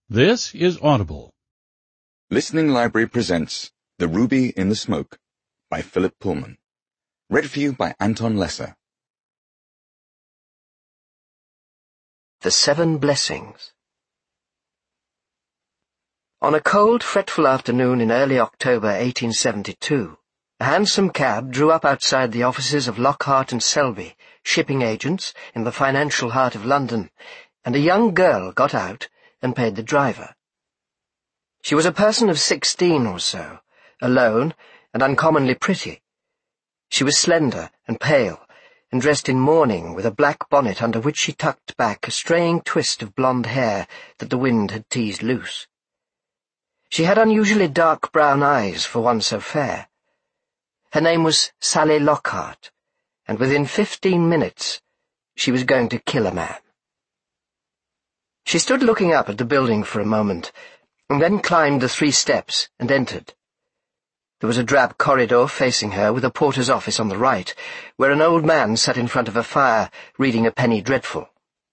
This is Audible. Listening Library presents The Ruby in the Smoke by Philip Pullman. Read for you by Anton Lesser. The 7 Blessings. On a cold, fretful afternoon in early October 1872, a hansom cab drew up outside the offices of Lockhart and Selby, shipping agents in the financial heart of London, and a young girl got out and paid the driver. She was a person of 16 or so, alone and uncommonly pretty. She was slender and pale, and dressed in mourning with a black bonnet under which she tucked back a straying twist of blonde hair that the wind had teased loose. She had unusually dark brown eyes for one so fair. Her name was Sally Lockhart, and within 15 minutes she was going to kill a man. She stood looking up at the building for a moment, and then climbed the 3 steps and entered. There was a drab corridor facing her, with a porter's office on the right, where an old man sat in front of a fire reading a penny dreadful.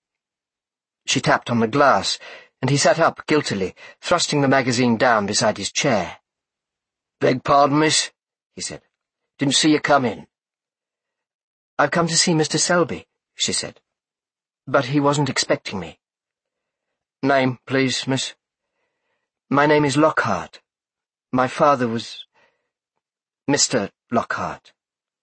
She tapped on the glass, and he sat up guiltily, thrusting the magazine down beside his chair. "Beg pardon, miss," he said. "Didn't see you come in." "I've come to see Mr. Selby," she said. "But he wasn't expecting me." "Name, please, miss?" "My name is Lockhart. My father was Mr. Lockhart."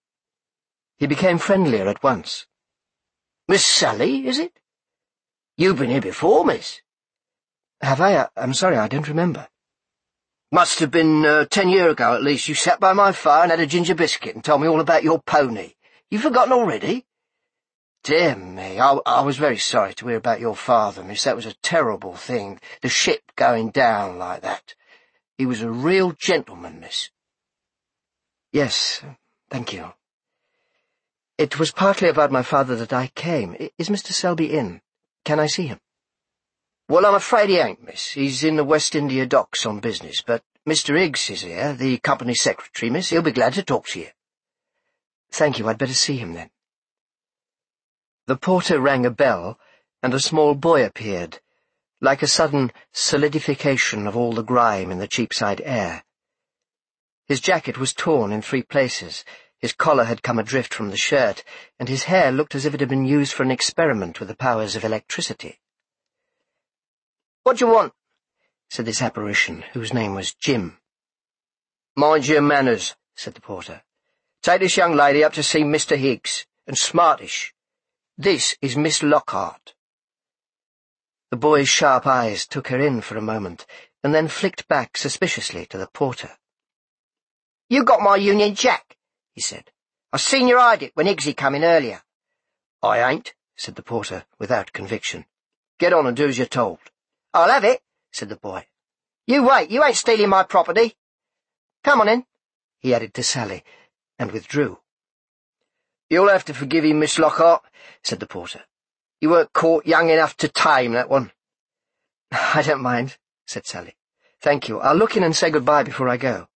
He became friendlier at once. "Miss Sally, is it? You've been here before, miss." "Have I? I'm sorry, I don't remember." "Must have been 10 years ago at least. You sat by my fire and had a ginger biscuit and told me all about your pony. You've forgotten already?" "Dear me, I was very sorry to hear about your father, miss. That was a terrible thing, the ship going down like that. He was a real gentleman, miss." "Yes, thank you. It was partly about my father that I came. Is Mr. Selby in? Can I see him?" "Well, I'm afraid he ain't, miss. He's in the West India docks on business, but Mr. Higgs is here, the company secretary, miss. He'll be glad to talk to you." "Thank you, I'd better see him then." The porter rang a bell, and a small boy appeared, like a sudden solidification of all the grime in the Cheapside air. His jacket was torn in 3 places, his collar had come adrift from the shirt, and his hair looked as if it had been used for an experiment with the powers of electricity. "What do you want?" said this apparition, whose name was Jim. "Mind your manners," said the porter. "Take this young lady up to see Mr. Higgs, and smartish. This is Miss Lockhart." The boy's sharp eyes took her in for a moment, and then flicked back suspiciously to the porter. "You got my Union Jack," he said. "I seen you hide it when Higgsy come in earlier." "I ain't," said the porter, without conviction. "Get on and do as you're told." "I'll have it," said the boy. "You wait, you ain't stealing my property. Come on in," he added to Sally, and withdrew. "You'll have to forgive him, Miss Lockhart," said the porter. "You weren't caught young enough to tame that one." "I don't mind," said Sally. "Thank you. I'll look in and say goodbye before I go."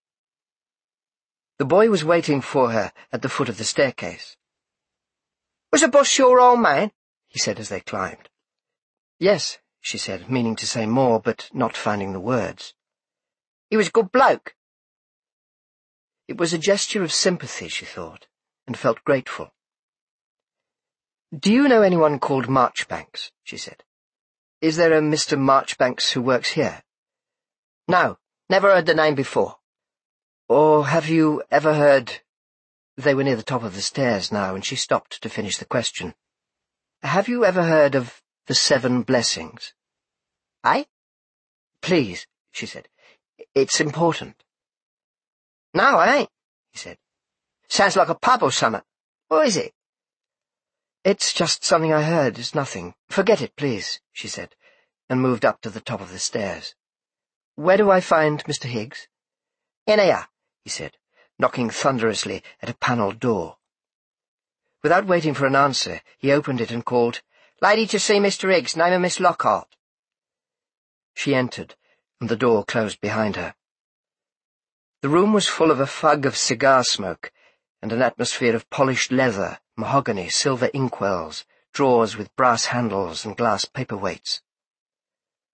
The boy was waiting for her at the foot of the staircase. "Was the boss your old man?" he said as they climbed. "Yes," she said, meaning to say more, but not finding the words. "He was a good bloke." It was a gesture of sympathy, she thought, and felt grateful. "Do you know anyone called Marchbanks?" she said. "Is there a Mr. Marchbanks who works here?" "No, never heard the name before." "Or have you ever heard—" They were near the top of the stairs now, and she stopped to finish the question. "Have you ever heard of the 7 Blessings?" "Eh?" "Please," she said. "It's important." "No, I ain't," he said. "Sounds like a pub or summat. What is it?" "It's just something I heard. It's nothing. Forget it, please," she said, and moved up to the top of the stairs. "Where do I find Mr. Higgs?" "In here," he said, knocking thunderously at a panelled door. Without waiting for an answer, he opened it and called, "Lady to see Mr. Higgs, name of Miss Lockhart." She entered, and the door closed behind her. The room was full of a fug of cigar smoke, and an atmosphere of polished leather, mahogany, silver inkwells, drawers with brass handles and glass paperweights.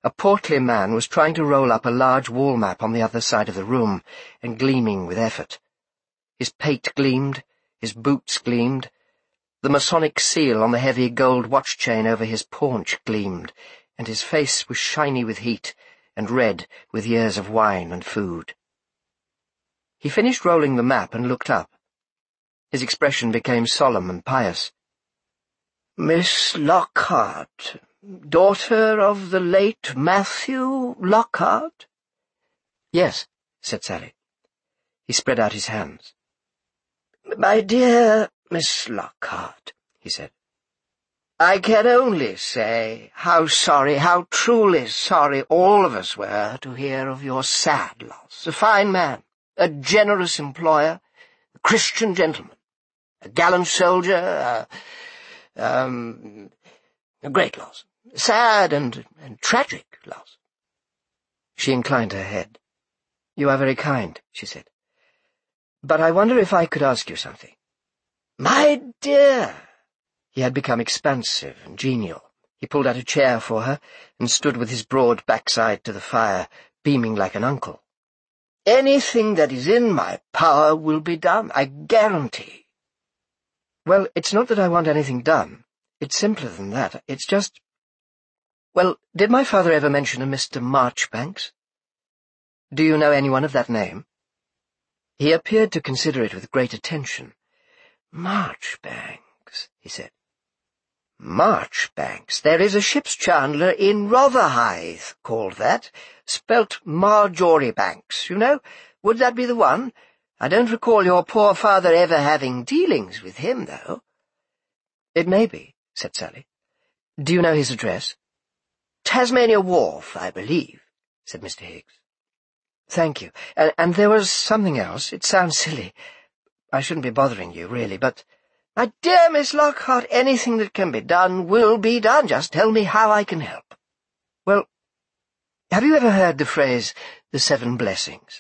A portly man was trying to roll up a large wall map on the other side of the room, and gleaming with effort. His pate gleamed, his boots gleamed, the Masonic seal on the heavy gold watch chain over his paunch gleamed, and his face was shiny with heat and red with years of wine and food. He finished rolling the map and looked up. His expression became solemn and pious. "Miss Lockhart, daughter of the late Matthew Lockhart?" "Yes," said Sally. He spread out his hands. "My dear Miss Lockhart," he said, "I can only say how sorry, how truly sorry all of us were to hear of your sad loss. A fine man, a generous employer, a Christian gentleman, a gallant soldier, a great loss. Sad and tragic loss." She inclined her head. "You are very kind," she said. "But I wonder if I could ask you something." "My dear!" He had become expansive and genial. He pulled out a chair for her and stood with his broad backside to the fire, beaming like an uncle. "Anything that is in my power will be done, I guarantee." "Well, it's not that I want anything done. It's simpler than that. It's just— Well, did my father ever mention a Mr. Marchbanks? Do you know anyone of that name?" He appeared to consider it with great attention. "Marchbanks," he said. "Marchbanks. There is a ship's chandler in Rotherhithe called that, spelt Marjorie Banks, you know. Would that be the one? I don't recall your poor father ever having dealings with him, though." "It may be," said Sally. "Do you know his address?" "Tasmania Wharf, I believe," said Mr. Higgs. "Thank you. And there was something else. It sounds silly. I shouldn't be bothering you, really, but— "My dear Miss Lockhart, anything that can be done will be done. Just tell me how I can help." "Well, have you ever heard the phrase, 'the 7 blessings'?"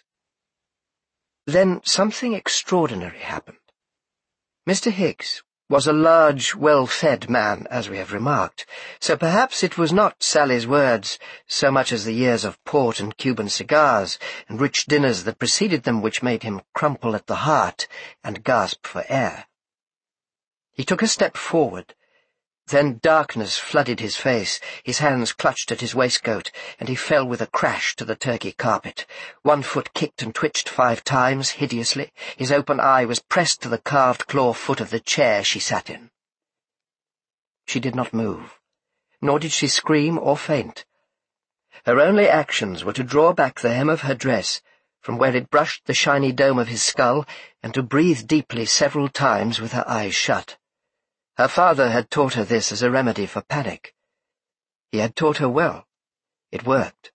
Then something extraordinary happened. Mr. Higgs was a large, well-fed man, as we have remarked, so perhaps it was not Sally's words so much as the years of port and Cuban cigars and rich dinners that preceded them which made him crumple at the heart and gasp for air. He took a step forward. Then darkness flooded his face, his hands clutched at his waistcoat, and he fell with a crash to the turkey carpet. One foot kicked and twitched 5 times, hideously. His open eye was pressed to the carved claw foot of the chair she sat in. She did not move, nor did she scream or faint. Her only actions were to draw back the hem of her dress from where it brushed the shiny dome of his skull, and to breathe deeply several times with her eyes shut. Her father had taught her this as a remedy for panic. He had taught her well. It worked.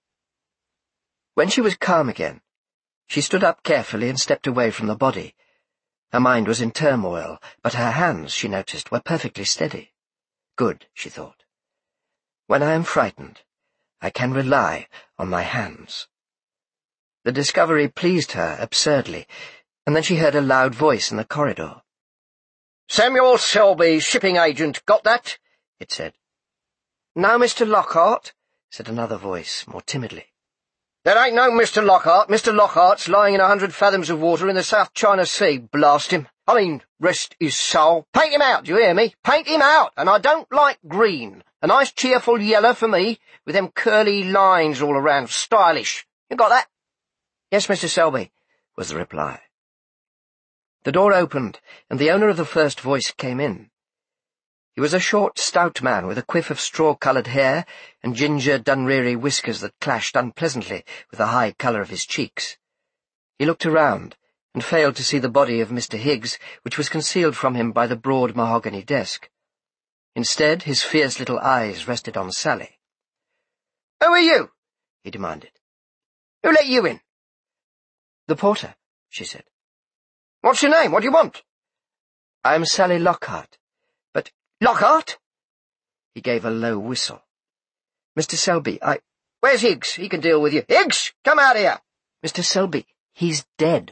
When she was calm again, she stood up carefully and stepped away from the body. Her mind was in turmoil, but her hands, she noticed, were perfectly steady. Good, she thought. When I am frightened, I can rely on my hands. The discovery pleased her absurdly, and then she heard a loud voice in the corridor. "Samuel Selby, shipping agent, got that?" it said. "No, Mr. Lockhart," said another voice, more timidly. "There ain't no Mr. Lockhart. Mr. Lockhart's lying in 100 fathoms of water in the South China Sea, blast him. I mean, rest his soul. Paint him out, do you hear me? Paint him out, and I don't like green. A nice cheerful yellow for me, with them curly lines all around, stylish. You got that?" "Yes, Mr. Selby," was the reply. The door opened, and the owner of the first voice came in. He was a short, stout man with a quiff of straw-coloured hair and ginger Dunreary whiskers that clashed unpleasantly with the high colour of his cheeks. He looked around, and failed to see the body of Mr. Higgs, which was concealed from him by the broad mahogany desk. Instead, his fierce little eyes rested on Sally. "Who are you?" he demanded. "Who let you in?" "The porter," she said. "What's your name? What do you want?" "I am Sally Lockhart. But—" "Lockhart?" He gave a low whistle. "Mr. Selby, Where's Higgs? He can deal with you. Higgs, come out here!" "Mr. Selby, he's dead."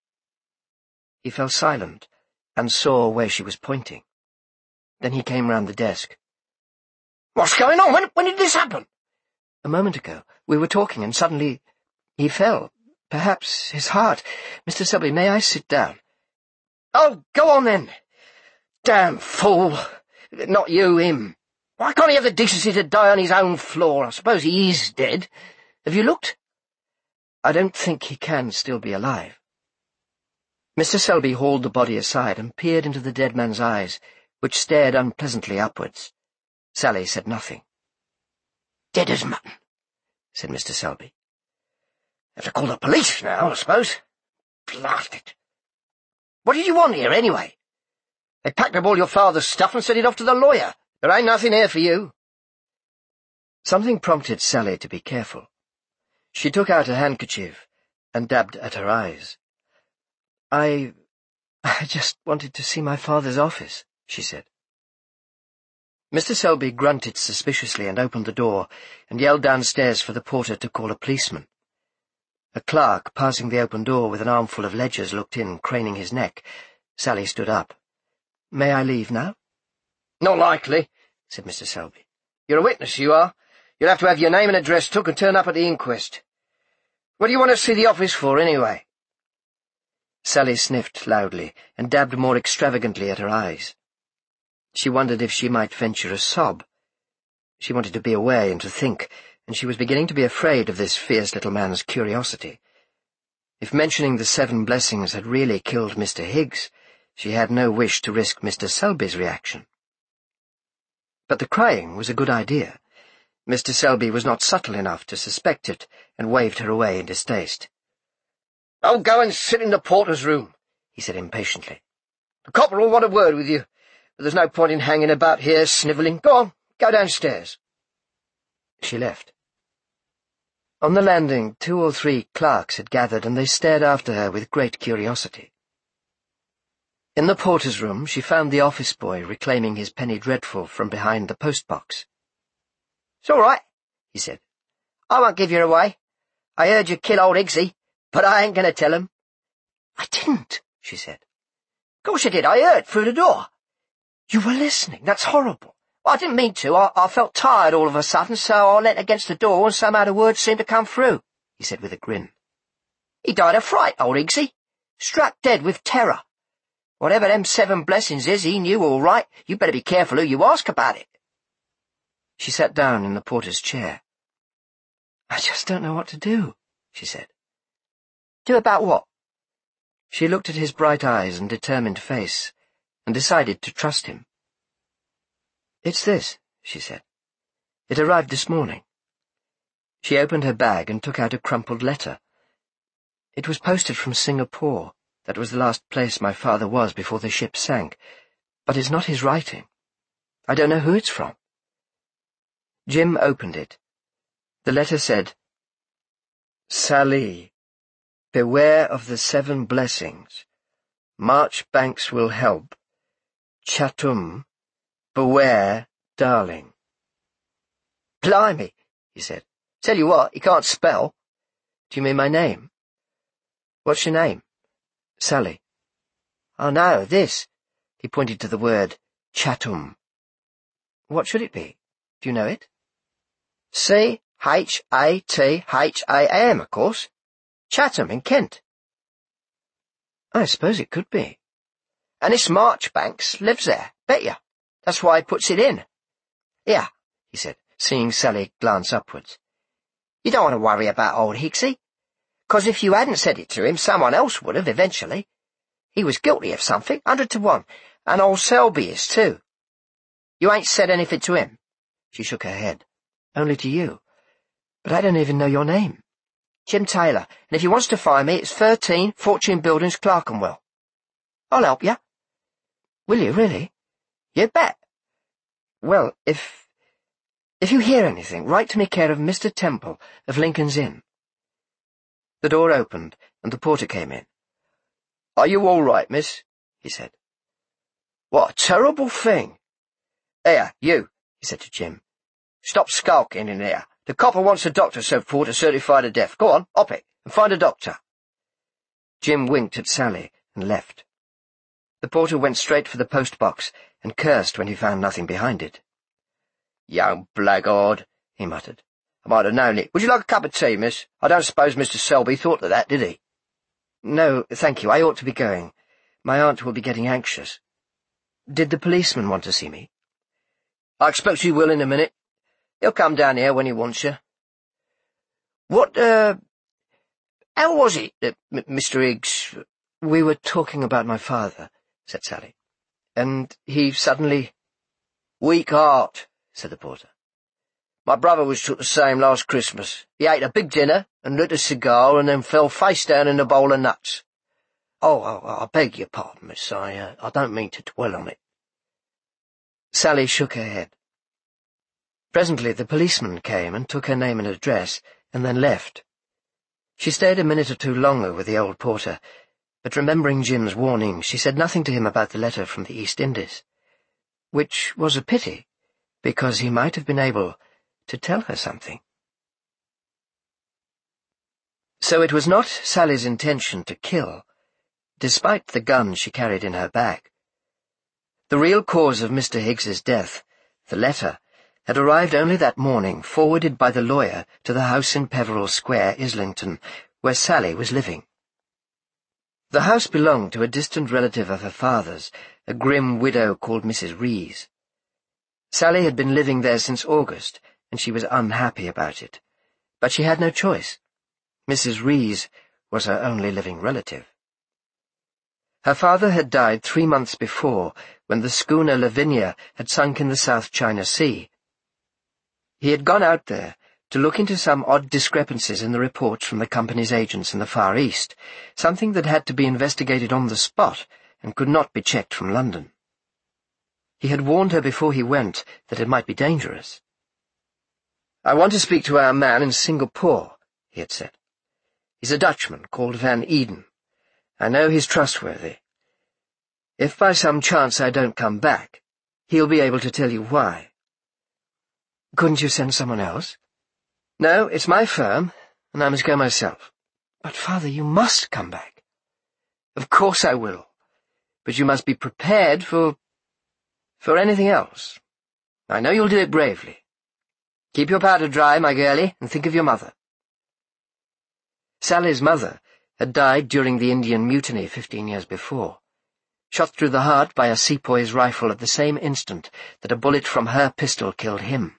He fell silent, and saw where she was pointing. Then he came round the desk. "What's going on? When did this happen?" A moment ago, we were talking and suddenly he fell. Perhaps his heart. Mr. Selby, may I sit down?" "Oh, go on then. Damn fool. Not you, him. Why can't he have the decency to die on his own floor? I suppose he is dead. Have you looked?" "I don't think he can still be alive." Mr. Selby hauled the body aside and peered into the dead man's eyes, which stared unpleasantly upwards. Sally said nothing. "Dead as mutton," said Mr. Selby. "Have to call the police now, I suppose. Blast it. What did you want here, anyway? They packed up all your father's stuff and sent it off to the lawyer. There ain't nothing here for you." Something prompted Sally to be careful. She took out a handkerchief and dabbed at her eyes. I just wanted to see my father's office," she said. Mr. Selby grunted suspiciously and opened the door and yelled downstairs for the porter to call a policeman. A clerk, passing the open door with an armful of ledgers, looked in, craning his neck. Sally stood up. "May I leave now?" "Not likely," said Mr. Selby. "You're a witness, you are. You'll have to have your name and address took and turn up at the inquest. What do you want to see the office for, anyway?" Sally sniffed loudly and dabbed more extravagantly at her eyes. She wondered if she might venture a sob. She wanted to be away and to think, and she was beginning to be afraid of this fierce little man's curiosity. If mentioning the 7 blessings had really killed Mr. Higgs, she had no wish to risk Mr. Selby's reaction. But the crying was a good idea. Mr. Selby was not subtle enough to suspect it, and waved her away in distaste. "Oh, go and sit in the porter's room," he said impatiently. "The copper will want a word with you, but there's no point in hanging about here snivelling. Go on, go downstairs." She left. On the landing, 2 or 3 clerks had gathered, and they stared after her with great curiosity. In the porter's room, she found the office boy reclaiming his penny dreadful from behind the post-box. "It's all right," he said. "I won't give you away. I heard you kill old Higgsy, but I ain't going to tell him." "I didn't," she said. "Of course you did. I heard through the door." "You were listening. That's horrible." "Well, I didn't mean to. I felt tired all of a sudden, so I leant against the door and somehow the words seemed to come through," he said with a grin. "He died of fright, old Higgsy. Struck dead with terror. Whatever them 7 blessings is, he knew all right. You better be careful who you ask about it." She sat down in the porter's chair. "I just don't know what to do," she said. "Do about what?" She looked at his bright eyes and determined face, and decided to trust him. "It's this," she said. "It arrived this morning." She opened her bag and took out a crumpled letter. "It was posted from Singapore. That was the last place my father was before the ship sank. But it's not his writing. I don't know who it's from." Jim opened it. The letter said, "Sally, beware of the 7 blessings. Marchbanks will help. Chatham, beware, darling." "Blimey," he said. "Tell you what, he can't spell." "Do you mean my name?" "What's your name?" "Sally." "Oh, no, this." He pointed to the word Chatham. "What should it be? Do you know it?" "Chatham, of course. Chatham in Kent." "I suppose it could be." "And this Marchbanks lives there, bet you. That's why he puts it in. Here," he said, seeing Sally glance upwards. "You don't want to worry about old Higgsy, 'cause if you hadn't said it to him, someone else would have eventually. He was guilty of something, 100 to 1, and old Selby is too. You ain't said anything to him?" She shook her head. "Only to you. But I don't even know your name." "Jim Taylor, and if you wants to find me, it's 13 Fortune Buildings, Clerkenwell." "I'll help you." "Will you, really?" "You bet." "Well, if you hear anything, write to me care of Mr. Temple of Lincoln's Inn." The door opened, and the porter came in. "Are you all right, miss?" he said. "What a terrible thing." "Here, you," he said to Jim. "Stop skulking in there. The copper wants a doctor sent for to certify the death. Go on, hop it, and find a doctor." Jim winked at Sally and left. The porter went straight for the post-box and cursed when he found nothing behind it. "Young blackguard," he muttered. I might have known it. Would you like a cup of tea, miss? I don't suppose Mr. Selby thought of that, did he? No, thank you. I ought to be going. My aunt will be getting anxious. Did the policeman want to see me? I expect he will in a minute. He'll come down here when he wants you. How was it that Mr. Higgs— We were talking about my father, said Sally, and he suddenly— Weak heart, said the porter. My brother was took the same last Christmas. He ate a big dinner and lit a cigar and then fell face down in a bowl of nuts. I beg your pardon, miss. I don't mean to dwell on it. Sally shook her head. Presently the policeman came and took her name and address, and then left. She stayed a minute or two longer with the old porter, but remembering Jim's warning, she said nothing to him about the letter from the East Indies, which was a pity, because he might have been able to tell her something. So it was not Sally's intention to kill, despite the gun she carried in her bag. The real cause of Mr. Higgs's death, the letter, had arrived only that morning, forwarded by the lawyer to the house in Peveril Square, Islington, where Sally was living. The house belonged to a distant relative of her father's, a grim widow called Mrs. Rees. Sally had been living there since August, and she was unhappy about it. But she had no choice. Mrs. Rees was her only living relative. Her father had died 3 months before, when the schooner Lavinia had sunk in the South China Sea. He had gone out there to look into some odd discrepancies in the reports from the company's agents in the Far East, something that had to be investigated on the spot and could not be checked from London. He had warned her before he went that it might be dangerous. "I want to speak to our man in Singapore," he had said. "He's a Dutchman called Van Eden. I know he's trustworthy. If by some chance I don't come back, he'll be able to tell you why." "Couldn't you send someone else?" "No, it's my firm, and I must go myself." "But, Father, you must come back." "Of course I will, but you must be prepared for anything else. I know you'll do it bravely. Keep your powder dry, my girlie, and think of your mother." Sally's mother had died during the Indian Mutiny 15 years before, shot through the heart by a sepoy's rifle at the same instant that a bullet from her pistol killed him.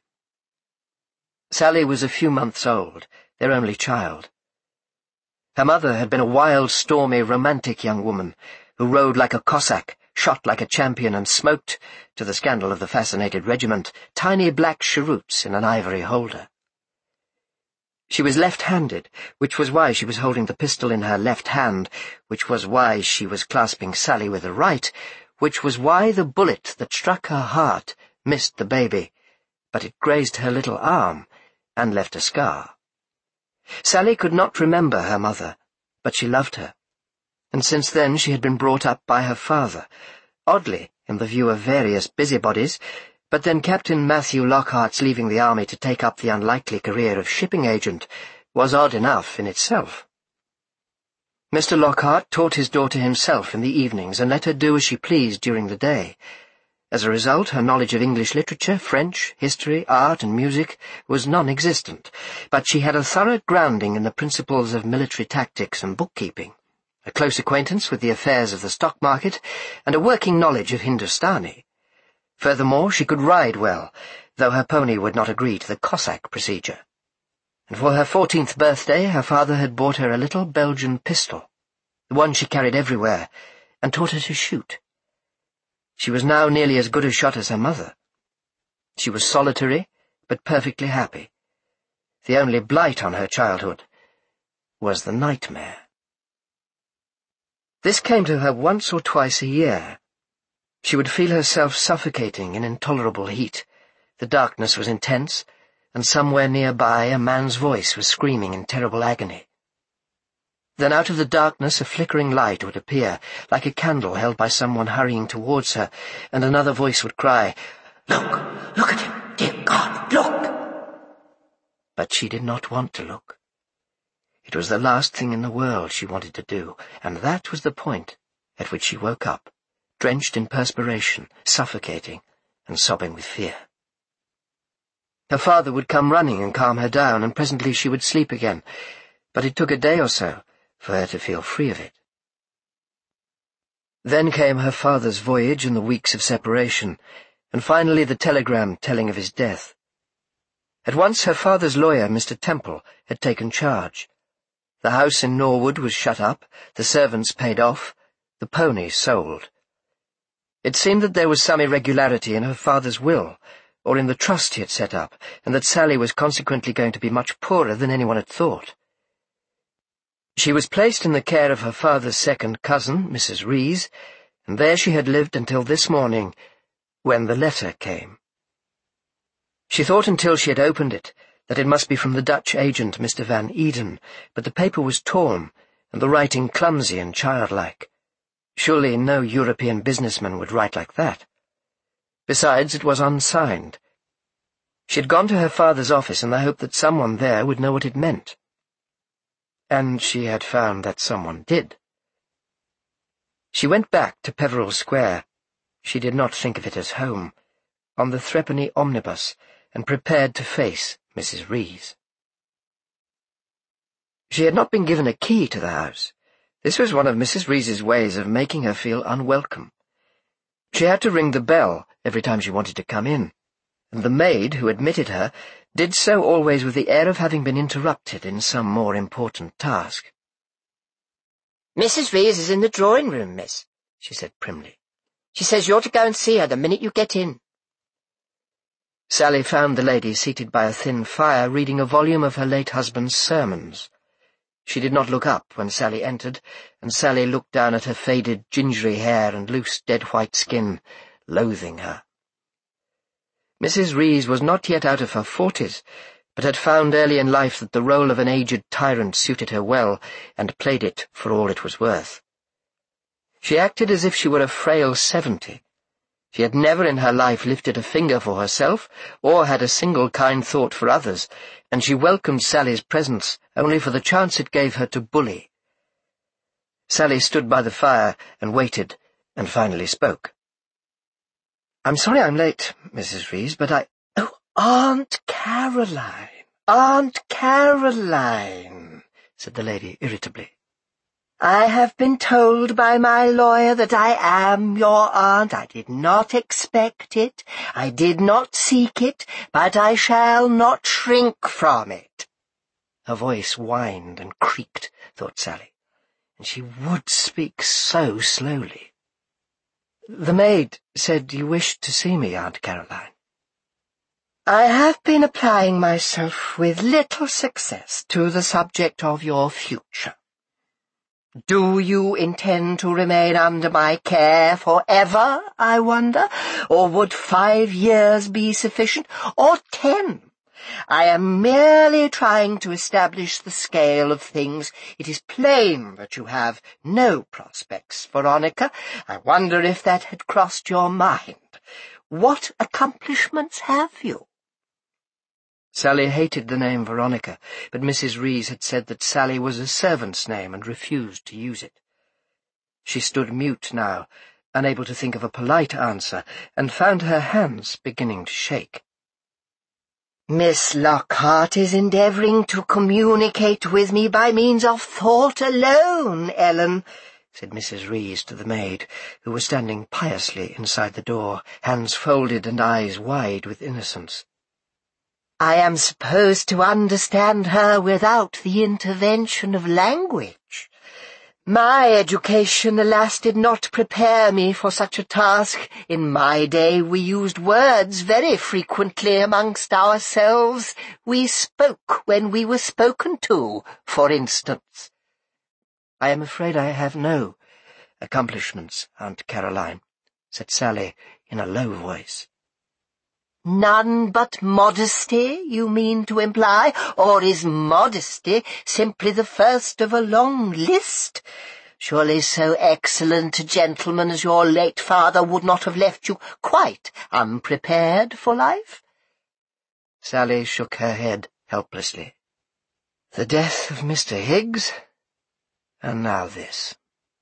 Sally was a few months old, their only child. Her mother had been a wild, stormy, romantic young woman who rode like a Cossack, shot like a champion, and smoked, to the scandal of the fascinated regiment, tiny black cheroots in an ivory holder. She was left-handed, which was why she was holding the pistol in her left hand, which was why she was clasping Sally with the right, which was why the bullet that struck her heart missed the baby, but it grazed her little arm and left a scar. Sally could not remember her mother, but she loved her, and since then she had been brought up by her father, oddly in the view of various busybodies, but then Captain Matthew Lockhart's leaving the army to take up the unlikely career of shipping agent was odd enough in itself. Mr. Lockhart taught his daughter himself in the evenings and let her do as she pleased during the day. As a result, her knowledge of English literature, French, history, art, and music was non-existent, but she had a thorough grounding in the principles of military tactics and bookkeeping, a close acquaintance with the affairs of the stock market, and a working knowledge of Hindustani. Furthermore, she could ride well, though her pony would not agree to the Cossack procedure. And for her 14th birthday, her father had bought her a little Belgian pistol, the one she carried everywhere, and taught her to shoot. She was now nearly as good a shot as her mother. She was solitary, but perfectly happy. The only blight on her childhood was the nightmare. This came to her once or twice a year. She would feel herself suffocating in intolerable heat. The darkness was intense, and somewhere nearby a man's voice was screaming in terrible agony. Then out of the darkness a flickering light would appear, like a candle held by someone hurrying towards her, and another voice would cry, "Look! Look at him! Dear God, look!" But she did not want to look. It was the last thing in the world she wanted to do, and that was the point at which she woke up, drenched in perspiration, suffocating, and sobbing with fear. Her father would come running and calm her down, and presently she would sleep again, but it took a day or so for her to feel free of it. Then came her father's voyage and the weeks of separation, and finally the telegram telling of his death. At once her father's lawyer, Mr. Temple, had taken charge. The house in Norwood was shut up, the servants paid off, the pony sold. It seemed that there was some irregularity in her father's will, or in the trust he had set up, and that Sally was consequently going to be much poorer than anyone had thought. She was placed in the care of her father's second cousin, Mrs. Rees, and there she had lived until this morning, when the letter came. She thought until she had opened it that it must be from the Dutch agent, Mr. Van Eden, but the paper was torn, and the writing clumsy and childlike. Surely no European businessman would write like that. Besides, it was unsigned. She had gone to her father's office in the hope that someone there would know what it meant. And she had found that someone did. She went back to Peveril Square. She did not think of it as home, on the threepenny omnibus, and prepared to face Mrs. Rees. She had not been given a key to the house. This was one of Mrs. Rees's ways of making her feel unwelcome. She had to ring the bell every time she wanted to come in, and the maid who admitted her did so always with the air of having been interrupted in some more important task. "Mrs. Rees is in the drawing-room, miss," she said primly. "She says you're to go and see her the minute you get in." Sally found the lady seated by a thin fire reading a volume of her late husband's sermons. She did not look up when Sally entered, and Sally looked down at her faded, gingery hair and loose, dead-white skin, loathing her. Mrs. Rees was not yet out of her 40s, but had found early in life that the role of an aged tyrant suited her well, and played it for all it was worth. She acted as if she were a frail 70. She had never in her life lifted a finger for herself, or had a single kind thought for others, and she welcomed Sally's presence only for the chance it gave her to bully. Sally stood by the fire and waited, and finally spoke. "I'm sorry I'm late, Mrs. Rees, but "Oh, Aunt Caroline, Aunt Caroline," said the lady irritably. "I have been told by my lawyer that I am your aunt. I did not expect it. I did not seek it, but I shall not shrink from it." Her voice whined and creaked, thought Sally, and she would speak so slowly. "The maid said you wished to see me, Aunt Caroline." "I have been applying myself with little success to the subject of your future. Do you intend to remain under my care forever, I wonder? Or would 5 years be sufficient? Or 10? I am merely trying to establish the scale of things. It is plain that you have no prospects, Veronica. I wonder if that had crossed your mind. What accomplishments have you?" Sally hated the name Veronica, but Mrs. Rees had said that Sally was a servant's name and refused to use it. She stood mute now, unable to think of a polite answer, and found her hands beginning to shake. "Miss Lockhart is endeavouring to communicate with me by means of thought alone, Ellen," said Mrs. Rees to the maid, who was standing piously inside the door, hands folded and eyes wide with innocence. "I am supposed to understand her without the intervention of language. My education, alas, did not prepare me for such a task. In my day we used words very frequently amongst ourselves. We spoke when we were spoken to, for instance." "I am afraid I have no accomplishments, Aunt Caroline," said Sally in a low voice. "None but modesty, you mean to imply? Or is modesty simply the first of a long list? Surely so excellent a gentleman as your late father would not have left you quite unprepared for life?" Sally shook her head helplessly. The death of Mr. Higgs, and now this.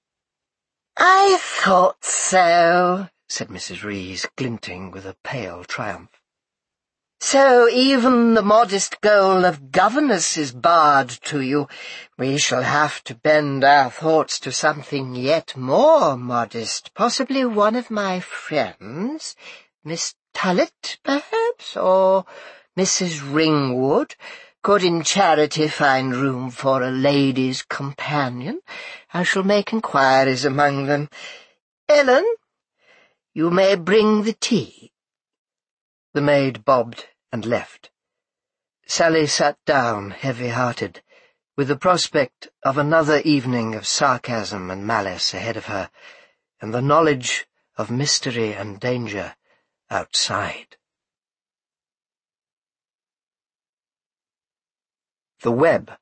"I thought so," said Mrs. Rees, glinting with a pale triumph. So even the modest goal of governess is barred to you. We shall have to bend our thoughts to something yet more modest, possibly one of my friends, Miss Tullet, perhaps, or Mrs. Ringwood, could in charity find room for a lady's companion. I shall make inquiries among them. Ellen, you may bring the tea. The maid bobbed and left. Sally sat down, heavy-hearted, with the prospect of another evening of sarcasm and malice ahead of her, and the knowledge of mystery and danger outside. The Web.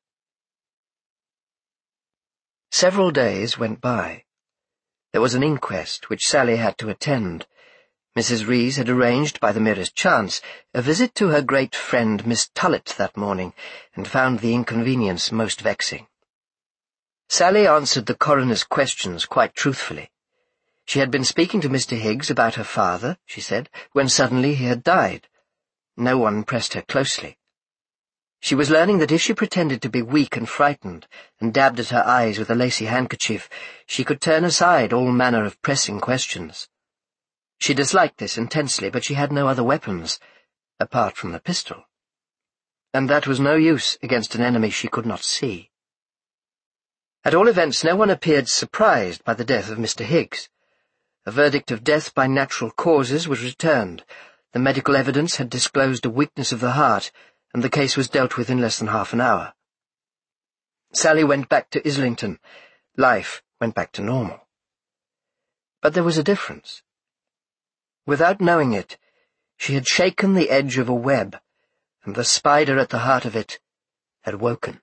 Several days went by. There was an inquest which Sally had to attend. Mrs. Rees had arranged, by the merest chance, a visit to her great friend Miss Tullet that morning, and found the inconvenience most vexing. Sally answered the coroner's questions quite truthfully. She had been speaking to Mr. Higgs about her father, she said, when suddenly he had died. No one pressed her closely. She was learning that if she pretended to be weak and frightened, and dabbed at her eyes with a lacy handkerchief, she could turn aside all manner of pressing questions. She disliked this intensely, but she had no other weapons, apart from the pistol. And that was no use against an enemy she could not see. At all events, no one appeared surprised by the death of Mr. Higgs. A verdict of death by natural causes was returned. The medical evidence had disclosed a weakness of the heart, and the case was dealt with in less than half an hour. Sally went back to Islington. Life went back to normal. But there was a difference. Without knowing it, she had shaken the edge of a web, and the spider at the heart of it had woken.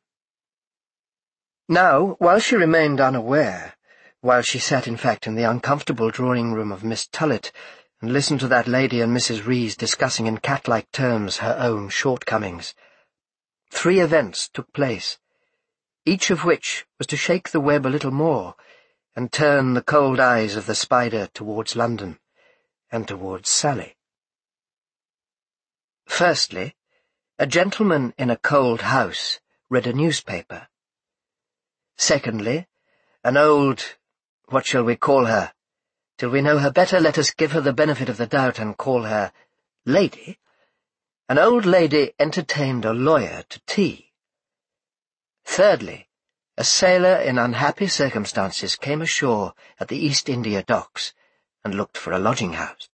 Now, while she remained unaware, while she sat in fact in the uncomfortable drawing-room of Miss Tullet, and listened to that lady and Mrs. Rees discussing in cat-like terms her own shortcomings, 3 events took place, each of which was to shake the web a little more, and turn the cold eyes of the spider towards London, and towards Sally. Firstly, a gentleman in a cold house read a newspaper. Secondly, an old, what shall we call her? Till we know her better, let us give her the benefit of the doubt and call her lady. An old lady entertained a lawyer to tea. Thirdly, a sailor in unhappy circumstances came ashore at the East India Docks and looked for a lodging-house.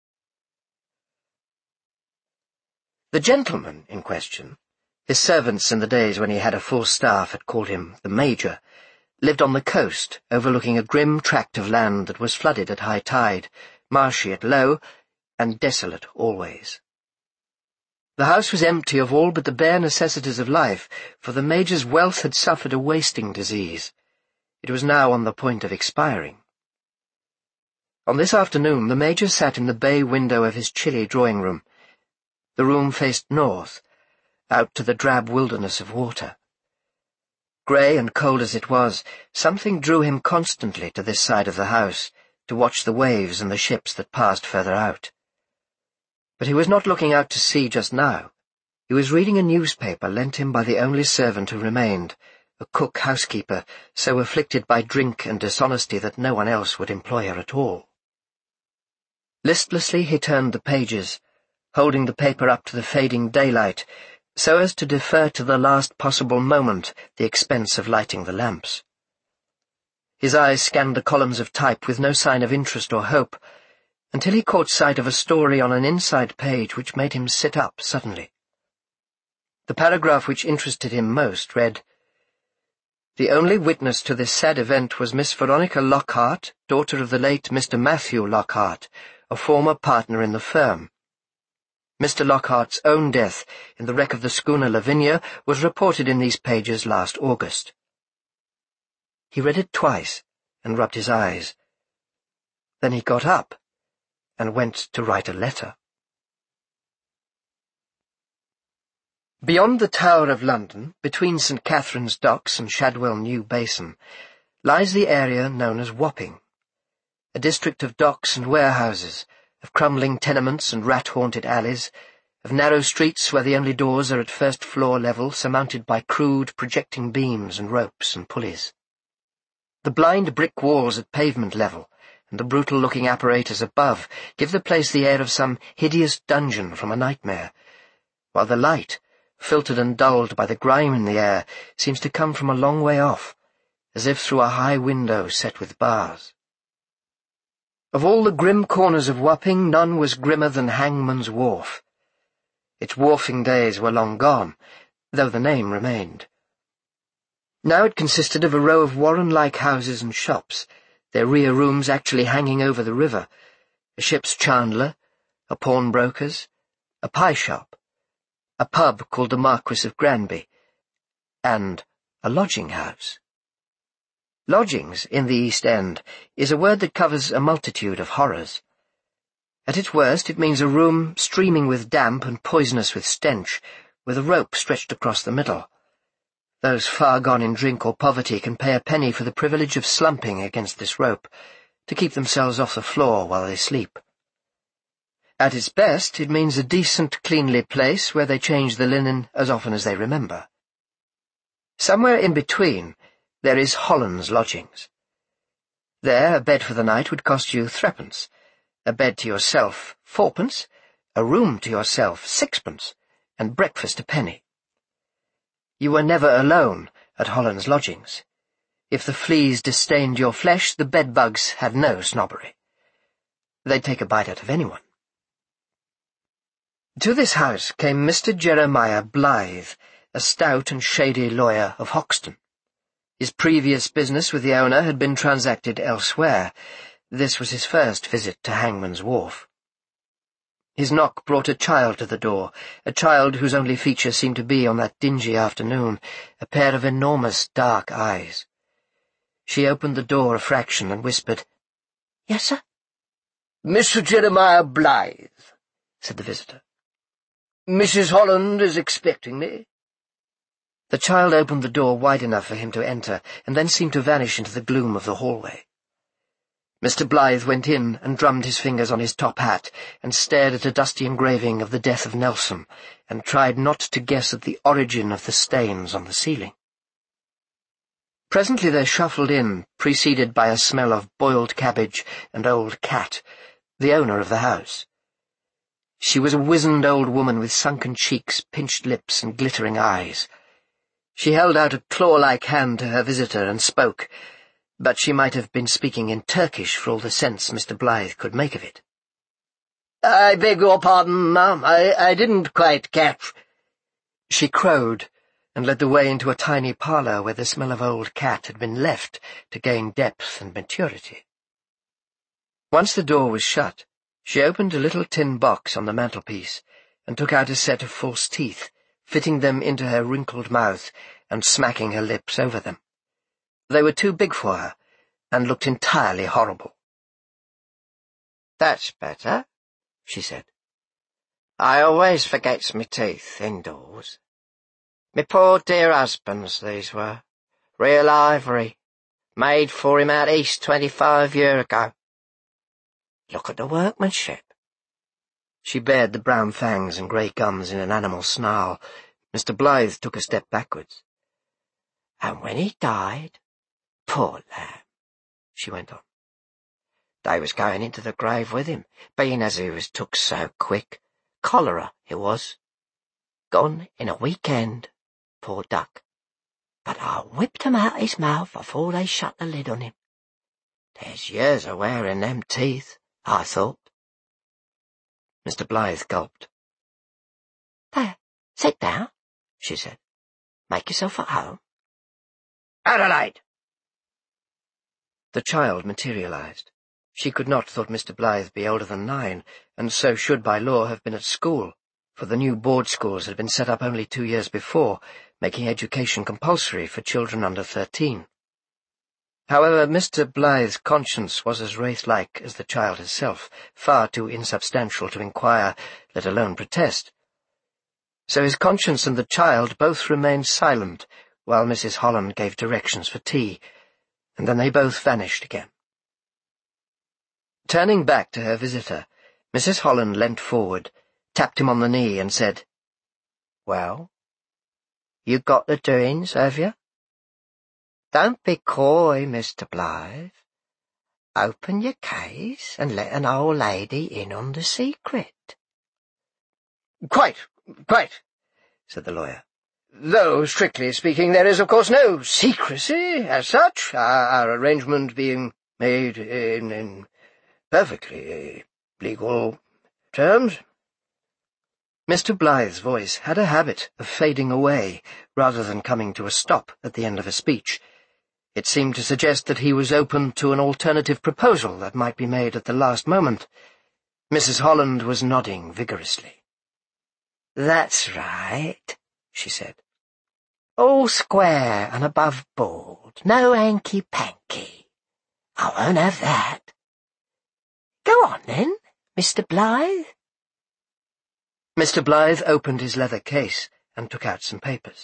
The gentleman in question, his servants in the days when he had a full staff had called him the Major, lived on the coast, overlooking a grim tract of land that was flooded at high tide, marshy at low, and desolate always. The house was empty of all but the bare necessities of life, for the Major's wealth had suffered a wasting disease. It was now on the point of expiring. On this afternoon the Major sat in the bay window of his chilly drawing-room. The room faced north, out to the drab wilderness of water. Grey and cold as it was, something drew him constantly to this side of the house, to watch the waves and the ships that passed further out. But he was not looking out to sea just now. He was reading a newspaper lent him by the only servant who remained, a cook-housekeeper, so afflicted by drink and dishonesty that no one else would employ her at all. Listlessly he turned the pages, holding the paper up to the fading daylight, so as to defer to the last possible moment the expense of lighting the lamps. His eyes scanned the columns of type with no sign of interest or hope, until he caught sight of a story on an inside page which made him sit up suddenly. The paragraph which interested him most read, "The only witness to this sad event was Miss Veronica Lockhart, daughter of the late Mr. Matthew Lockhart, a former partner in the firm. Mr. Lockhart's own death in the wreck of the schooner Lavinia was reported in these pages last August." He read it twice and rubbed his eyes. Then he got up and went to write a letter. Beyond the Tower of London, between St. Catherine's Docks and Shadwell New Basin, lies the area known as Wapping, a district of docks and warehouses, of crumbling tenements and rat-haunted alleys, of narrow streets where the only doors are at first-floor level, surmounted by crude, projecting beams and ropes and pulleys. The blind brick walls at pavement level and the brutal-looking apparatus above give the place the air of some hideous dungeon from a nightmare, while the light, filtered and dulled by the grime in the air, seems to come from a long way off, as if through a high window set with bars. Of all the grim corners of Wapping, none was grimmer than Hangman's Wharf. Its wharfing days were long gone, though the name remained. Now it consisted of a row of warren-like houses and shops, their rear rooms actually hanging over the river, a ship's chandler, a pawnbroker's, a pie shop, a pub called the Marquis of Granby, and a lodging-house. Lodgings, in the East End, is a word that covers a multitude of horrors. At its worst, it means a room streaming with damp and poisonous with stench, with a rope stretched across the middle. Those far gone in drink or poverty can pay a penny for the privilege of slumping against this rope, to keep themselves off the floor while they sleep. At its best, it means a decent, cleanly place where they change the linen as often as they remember. Somewhere in between, there is Holland's Lodgings. There, a bed for the night would cost you 3d, a bed to yourself 4d, a room to yourself 6d, and breakfast a penny. You were never alone at Holland's Lodgings. If the fleas disdained your flesh, the bedbugs had no snobbery. They'd take a bite out of anyone. To this house came Mr. Jeremiah Blythe, a stout and shady lawyer of Hoxton. His previous business with the owner had been transacted elsewhere. This was his first visit to Hangman's Wharf. His knock brought a child to the door, a child whose only feature seemed to be, on that dingy afternoon, a pair of enormous dark eyes. She opened the door a fraction and whispered, "Yes, sir?" "Mr. Jeremiah Blythe," said the visitor. "Mrs. Holland is expecting me." The child opened the door wide enough for him to enter, and then seemed to vanish into the gloom of the hallway. Mr. Blythe went in and drummed his fingers on his top hat, and stared at a dusty engraving of the death of Nelson, and tried not to guess at the origin of the stains on the ceiling. Presently there shuffled in, preceded by a smell of boiled cabbage and old cat, the owner of the house. She was a wizened old woman with sunken cheeks, pinched lips, and glittering eyes. She held out a claw-like hand to her visitor and spoke, but she might have been speaking in Turkish for all the sense Mr. Blythe could make of it. "I beg your pardon, ma'am. I didn't quite catch—" She crowed, and led the way into a tiny parlour where the smell of old cat had been left to gain depth and maturity. Once the door was shut, she opened a little tin box on the mantelpiece and took out a set of false teeth, fitting them into her wrinkled mouth and smacking her lips over them. They were too big for her, and looked entirely horrible. "That's better," she said. "I always forgets me teeth indoors. Me poor dear husband's these were, real ivory, made for him out east 25 year ago. Look at the workmanship." She bared the brown fangs and grey gums in an animal snarl. Mr. Blythe took a step backwards. "And when he died, poor lamb," she went on, "they was going into the grave with him, being as he was took so quick. Cholera, it was. Gone in a weekend, poor duck. But I whipped him out his mouth afore they shut the lid on him. There's years of wearing them teeth, I thought." Mr. Blythe gulped. "There, sit down," she said. "Make yourself at home." "Adelaide!" The child materialized. She could not, thought Mr. Blythe, be older than 9, and so should by law have been at school, for the new board schools had been set up only 2 years before, making education compulsory for children under 13. However, Mr. Blythe's conscience was as wraith-like as the child herself, far too insubstantial to inquire, let alone protest. So his conscience and the child both remained silent, while Mrs. Holland gave directions for tea, and then they both vanished again. Turning back to her visitor, Mrs. Holland leant forward, tapped him on the knee and said, "Well, you got the doings, have you? Don't be coy, Mr. Blythe. Open your case and let an old lady in on the secret." Quite, said the lawyer. "Though, strictly speaking, there is, of course, no secrecy as such, our arrangement being made in perfectly legal terms." Mr. Blythe's voice had a habit of fading away rather than coming to a stop at the end of a speech. It seemed to suggest that he was open to an alternative proposal that might be made at the last moment. Mrs. Holland was nodding vigorously. "That's right," she said. "All square and above board, no hanky-panky. I won't have that. Go on, then, Mr. Blythe." Mr. Blythe opened his leather case and took out some papers.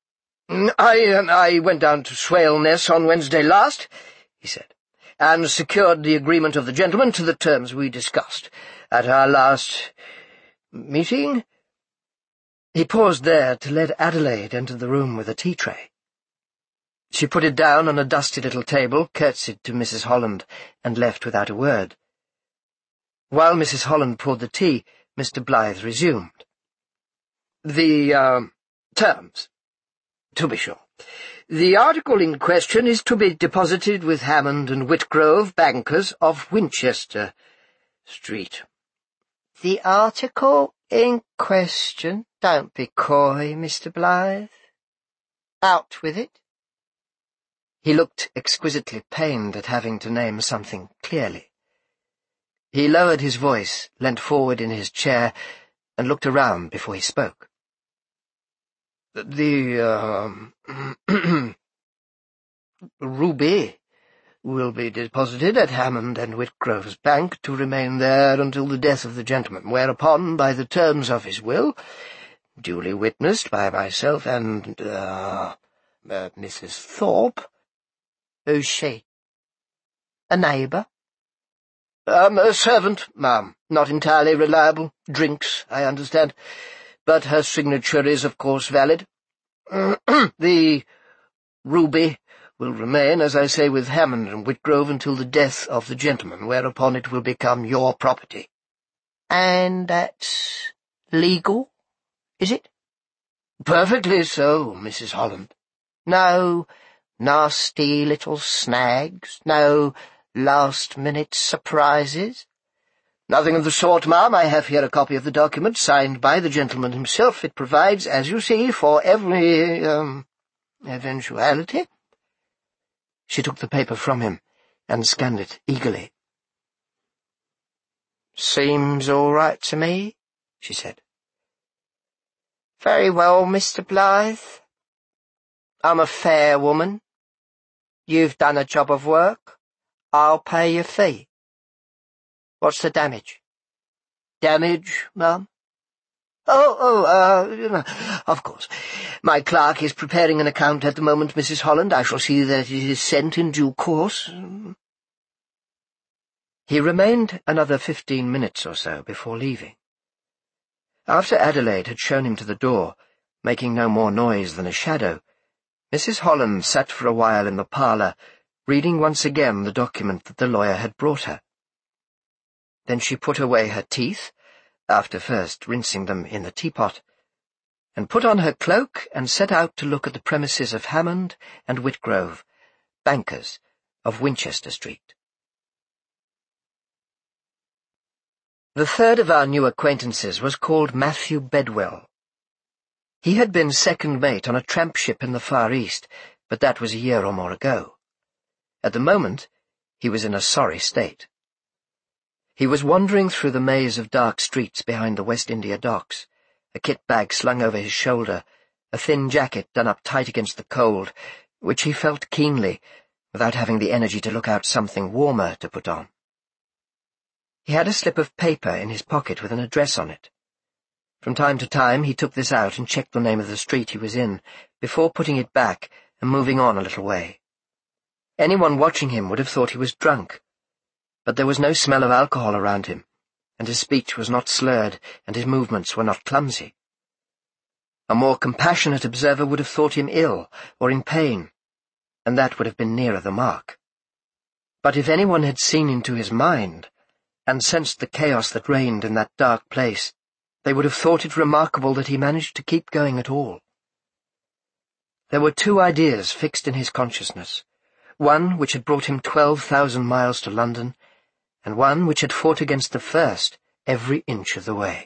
I went down to Swale-Ness on Wednesday last," he said, "and secured the agreement of the gentleman to the terms we discussed at our last meeting." He paused there to let Adelaide enter the room with a tea-tray. She put it down on a dusty little table, curtsied to Mrs. Holland, and left without a word. While Mrs. Holland poured the tea, Mr. Blythe resumed. "The terms, to be sure. The article in question is to be deposited with Hammond and Whitgrove, bankers, of Winchester Street." "The article in question? Don't be coy, Mr. Blythe. Out with it." He looked exquisitely pained at having to name something clearly. He lowered his voice, leant forward in his chair, and looked around before he spoke. "The ruby will be deposited at Hammond and Whitgrove's bank to remain there until the death of the gentleman, whereupon, by the terms of his will, duly witnessed by myself and, Mrs. Thorpe—" "Who's she? A neighbour?" "A servant, ma'am, not entirely reliable. Drinks, I understand. But her signature is, of course, valid. The ruby will remain, as I say, with Hammond and Whitgrove until the death of the gentleman, whereupon it will become your property." "And that's legal, is it?" "Perfectly so, Mrs. Holland." "No nasty little snags? No last-minute surprises?" "Nothing of the sort, ma'am. I have here a copy of the document, signed by the gentleman himself. It provides, as you see, for every, eventuality." She took the paper from him and scanned it eagerly. "Seems all right to me," she said. "Very well, Mr. Blythe. I'm a fair woman. You've done a job of work. I'll pay your fee. What's the damage?" "Damage, ma'am? Of course. My clerk is preparing an account at the moment, Mrs. Holland. I shall see that it is sent in due course." He remained another 15 minutes or so before leaving. After Adelaide had shown him to the door, making no more noise than a shadow, Mrs. Holland sat for a while in the parlour, reading once again the document that the lawyer had brought her. Then she put away her teeth, after first rinsing them in the teapot, and put on her cloak and set out to look at the premises of Hammond and Whitgrove, bankers, of Winchester Street. The third of our new acquaintances was called Matthew Bedwell. He had been second mate on a tramp ship in the Far East, but that was a year or more ago. At the moment, he was in a sorry state. He was wandering through the maze of dark streets behind the West India docks, a kit bag slung over his shoulder, a thin jacket done up tight against the cold, which he felt keenly, without having the energy to look out something warmer to put on. He had a slip of paper in his pocket with an address on it. From time to time he took this out and checked the name of the street he was in, before putting it back and moving on a little way. Anyone watching him would have thought he was drunk, but there was no smell of alcohol around him, and his speech was not slurred, and his movements were not clumsy. A more compassionate observer would have thought him ill or in pain, and that would have been nearer the mark. But if anyone had seen into his mind, and sensed the chaos that reigned in that dark place, they would have thought it remarkable that he managed to keep going at all. There were two ideas fixed in his consciousness, one which had brought him 12,000 miles to London, and one which had fought against the first every inch of the way.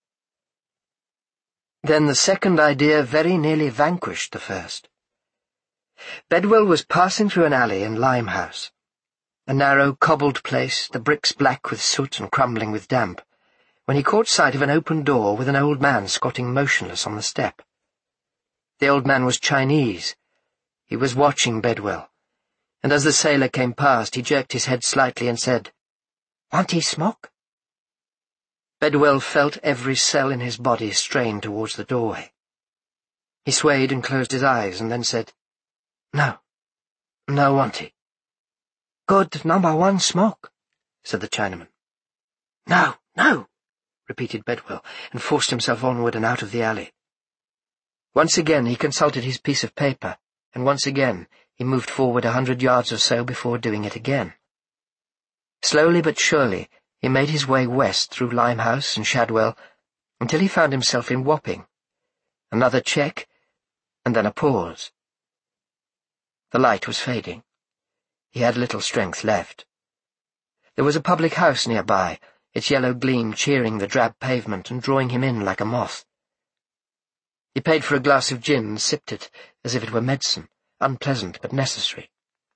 Then the second idea very nearly vanquished the first. Bedwell was passing through an alley in Limehouse, a narrow, cobbled place, the bricks black with soot and crumbling with damp, when he caught sight of an open door with an old man squatting motionless on the step. The old man was Chinese. He was watching Bedwell, and as the sailor came past, he jerked his head slightly and said, "Want he smoke?" Bedwell felt every cell in his body strain towards the doorway. He swayed and closed his eyes, and then said, "No, no want he." "Good #1 smoke," said the Chinaman. "No, no," repeated Bedwell, and forced himself onward and out of the alley. Once again he consulted his piece of paper, and once again he moved forward 100 yards or so before doing it again. Slowly but surely he made his way west through Limehouse and Shadwell until he found himself in Wapping. Another check, and then a pause. The light was fading. He had little strength left. There was a public house nearby, its yellow gleam cheering the drab pavement and drawing him in like a moth. He paid for a glass of gin and sipped it as if it were medicine, unpleasant but necessary.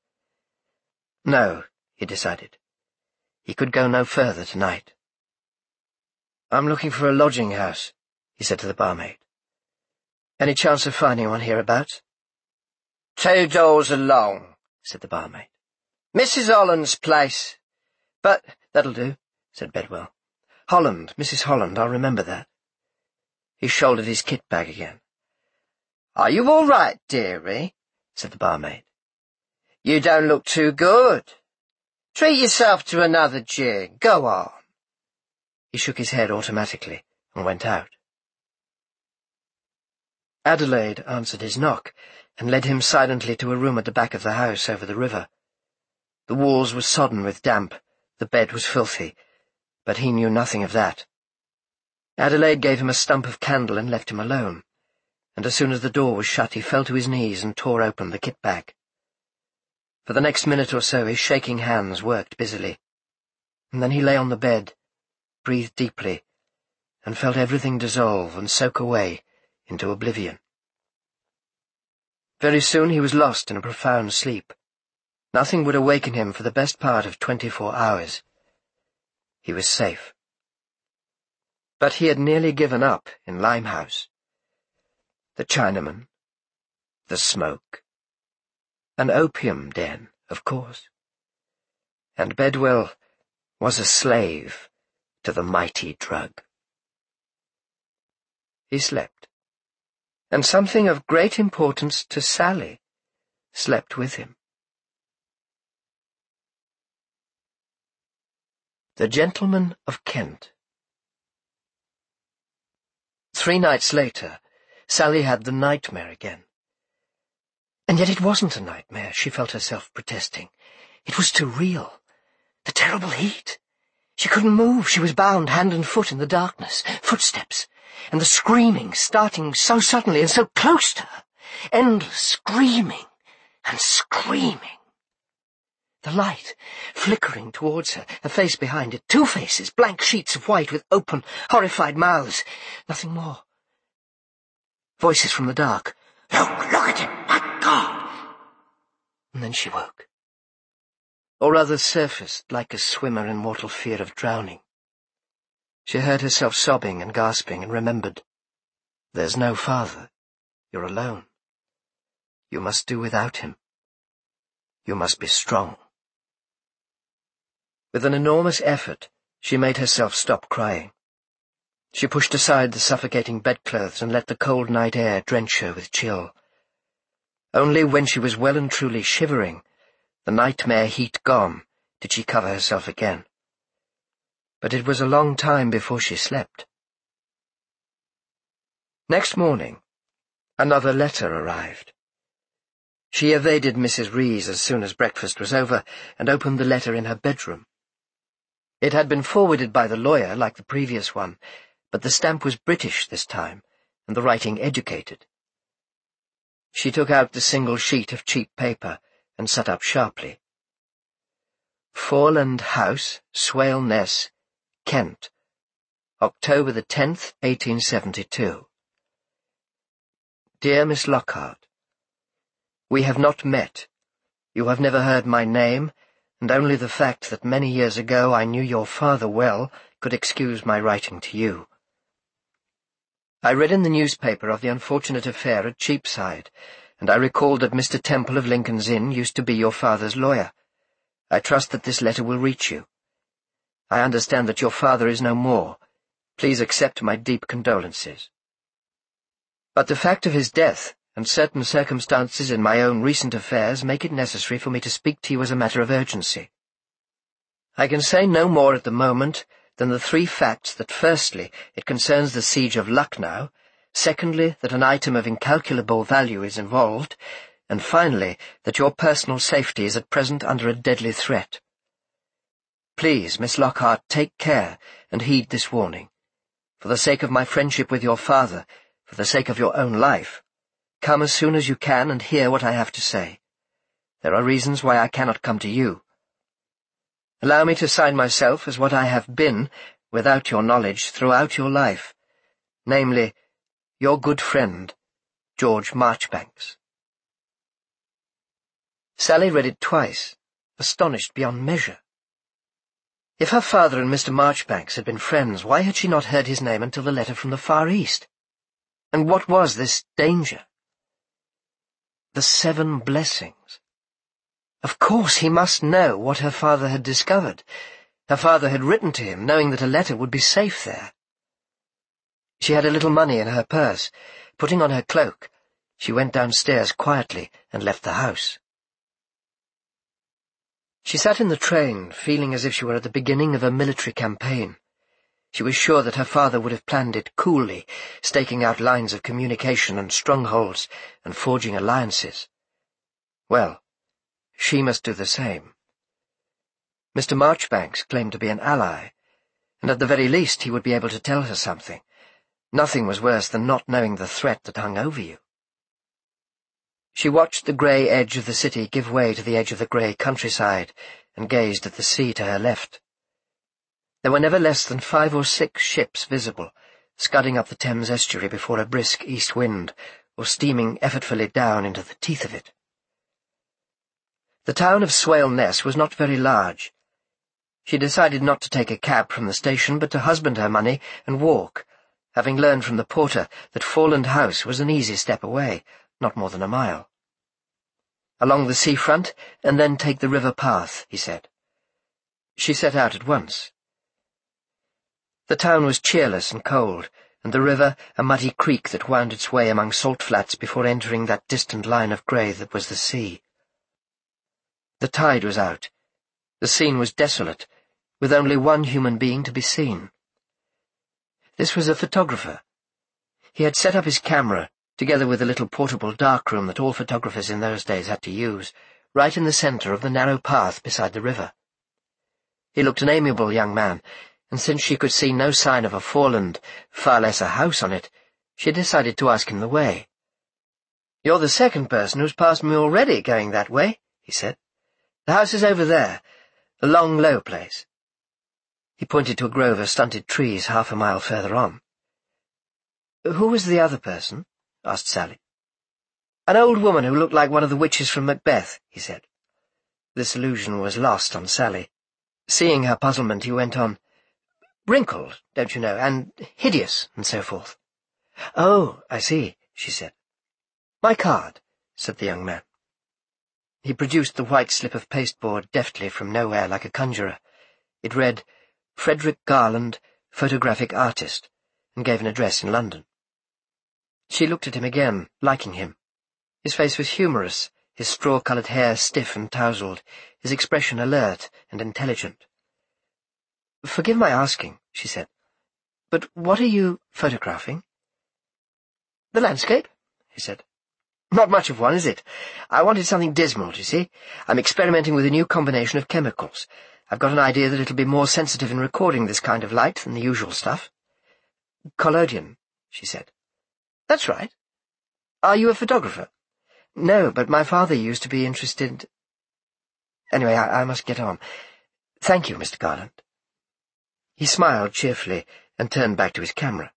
No, he decided. He could go no further tonight. "I'm looking for a lodging-house," he said to the barmaid. "Any chance of finding one hereabouts?" "2 doors along," said the barmaid. "Mrs. Holland's place." "But that'll do," said Bedwell. "Holland, Mrs. Holland, I'll remember that." He shouldered his kit-bag again. "Are you all right, dearie?" said the barmaid. "You don't look too good. Treat yourself to another gin. Go on." He shook his head automatically and went out. Adelaide answered his knock and led him silently to a room at the back of the house over the river. The walls were sodden with damp, the bed was filthy, but he knew nothing of that. Adelaide gave him a stump of candle and left him alone, and as soon as the door was shut he fell to his knees and tore open the kit-bag. For the next minute or so his shaking hands worked busily, and then he lay on the bed, breathed deeply, and felt everything dissolve and soak away into oblivion. Very soon he was lost in a profound sleep. Nothing would awaken him for the best part of 24 hours. He was safe. But he had nearly given up in Limehouse. The Chinaman, the smoke, an opium den, of course, and Bedwell was a slave to the mighty drug. He slept, and something of great importance to Sally slept with him. The Gentleman of Kent. 3 nights later, Sally had the nightmare again. And yet it wasn't a nightmare, she felt herself protesting. It was too real. The terrible heat. She couldn't move. She was bound hand and foot in the darkness. Footsteps. And the screaming, starting so suddenly and so close to her. Endless screaming and screaming. The light, flickering towards her, a face behind it, 2 faces, blank sheets of white with open, horrified mouths. Nothing more. Voices from the dark. Look at him, my God! And then she woke. Or rather surfaced like a swimmer in mortal fear of drowning. She heard herself sobbing and gasping and remembered. There's no father. You're alone. You must do without him. You must be strong. With an enormous effort, she made herself stop crying. She pushed aside the suffocating bedclothes and let the cold night air drench her with chill. Only when she was well and truly shivering, the nightmare heat gone, did she cover herself again. but it was a long time before she slept. Next morning, another letter arrived. She evaded Mrs. Rees as soon as breakfast was over and opened the letter in her bedroom. It had been forwarded by the lawyer like the previous one, but the stamp was British this time, and the writing educated. She took out the single sheet of cheap paper and sat up sharply. Foreland House, Swale Ness, Kent, October the 10th, 1872. Dear Miss Lockhart, we have not met. You have never heard my name, and only the fact that many years ago I knew your father well could excuse my writing to you. I read in the newspaper of the unfortunate affair at Cheapside, and I recalled that Mr. Temple of Lincoln's Inn used to be your father's lawyer. I trust that this letter will reach you. I understand that your father is no more. Please accept my deep condolences. But the fact of his death and certain circumstances in my own recent affairs make it necessary for me to speak to you as a matter of urgency. I can say no more at the moment than the three facts that firstly, it concerns the siege of Lucknow, secondly, that an item of incalculable value is involved, and finally, that your personal safety is at present under a deadly threat. Please, Miss Lockhart, take care and heed this warning. For the sake of my friendship with your father, for the sake of your own life, come as soon as you can and hear what I have to say. There are reasons why I cannot come to you. Allow me to sign myself as what I have been, without your knowledge, throughout your life, namely, your good friend, George Marchbanks. Sally read it twice, astonished beyond measure. If her father and Mr. Marchbanks had been friends, why had she not heard his name until the letter from the Far East? And what was this danger? The 7 blessings. Of course he must know what her father had discovered. Her father had written to him, knowing that a letter would be safe there. She had a little money in her purse. Putting on her cloak, she went downstairs quietly and left the house. She sat in the train, feeling as if she were at the beginning of a military campaign. She was sure that her father would have planned it coolly, staking out lines of communication and strongholds, and forging alliances. Well, she must do the same. Mr. Marchbanks claimed to be an ally, and at the very least he would be able to tell her something. Nothing was worse than not knowing the threat that hung over you. She watched the grey edge of the city give way to the edge of the grey countryside, and gazed at the sea to her left. There were never less than 5 or 6 ships visible, scudding up the Thames estuary before a brisk east wind, or steaming effortfully down into the teeth of it. The town of Swale Ness was not very large. She decided not to take a cab from the station, but to husband her money and walk, having learned from the porter that Foreland House was an easy step away, not more than a mile. Along the seafront, and then take the river path, he said. She set out at once. The town was cheerless and cold, and the river a muddy creek that wound its way among salt flats before entering that distant line of grey that was the sea. The tide was out. The scene was desolate, with only one human being to be seen. This was a photographer. He had set up his camera, together with a little portable darkroom that all photographers in those days had to use, right in the centre of the narrow path beside the river. He looked an amiable young man, and since she could see no sign of a foreland, far less a house on it, she decided to ask him the way. "You're the second person who's passed me already going that way," he said. "The house is over there, the long, low place." He pointed to a grove of stunted trees half a mile further on. "Who was the other person?" asked Sally. "An old woman who looked like one of the witches from Macbeth," he said. This allusion was lost on Sally. Seeing her puzzlement, he went on, "Wrinkled, don't you know, and hideous, and so forth." "Oh, I see," she said. "My card," said the young man. He produced the white slip of pasteboard deftly from nowhere like a conjurer. It read, "Frederick Garland, photographic artist," and gave an address in London. She looked at him again, liking him. His face was humorous, his straw-coloured hair stiff and tousled, his expression alert and intelligent. "Forgive my asking," she said, "but what are you photographing?" "The landscape," he said. "Not much of one, is it? I wanted something dismal, do you see? I'm experimenting with a new combination of chemicals. I've got an idea that it'll be more sensitive in recording this kind of light than the usual stuff." "Collodion," she said. "That's right. Are you a photographer?" "No, but my father used to be interested—" "Anyway, I must get on. Thank you, Mr. Garland." He smiled cheerfully and turned back to his camera.